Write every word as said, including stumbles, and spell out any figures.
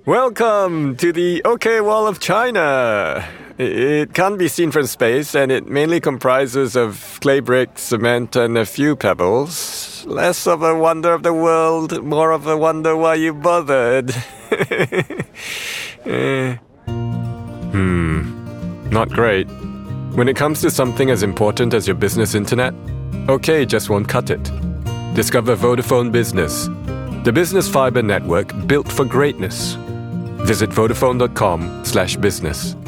Welcome to the OK Wall of China. It can't be seen from space, and it mainly comprises of clay bricks, cement, and a few pebbles. Less of a wonder of the world, more of a wonder why you bothered. eh. Hmm. Not great. When it comes to something as important as your business internet, OK just won't cut it. Discover Vodafone Business, the business fiber network built for greatness. Visit vodafone dot com slash business.